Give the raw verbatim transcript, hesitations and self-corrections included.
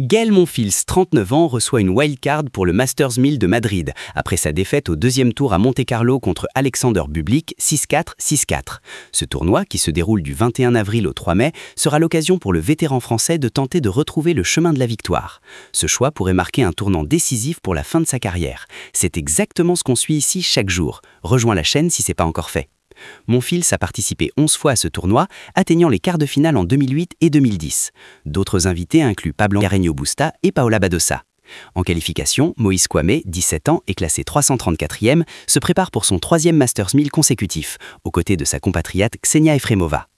Gaël Monfils, trente-neuf ans, reçoit une wildcard pour le Masters mille de Madrid, après sa défaite au deuxième tour à Monte-Carlo contre Alexander Bublik, six quatre, six quatre. Ce tournoi, qui se déroule du vingt et un avril au trois mai, sera l'occasion pour le vétéran français de tenter de retrouver le chemin de la victoire. Ce choix pourrait marquer un tournant décisif pour la fin de sa carrière. C'est exactement ce qu'on suit ici chaque jour. Rejoins la chaîne si ce n'est pas encore fait. Monfils a participé onze fois à ce tournoi, atteignant les quarts de finale en deux mille huit et deux mille dix. D'autres invités incluent Pablo Carreño Busta et Paola Badosa. En qualification, Moïse Kouamé, dix-sept ans et classé trois cent trente-quatrième, se prépare pour son troisième Masters mille consécutif, aux côtés de sa compatriote Ksenia Efremova.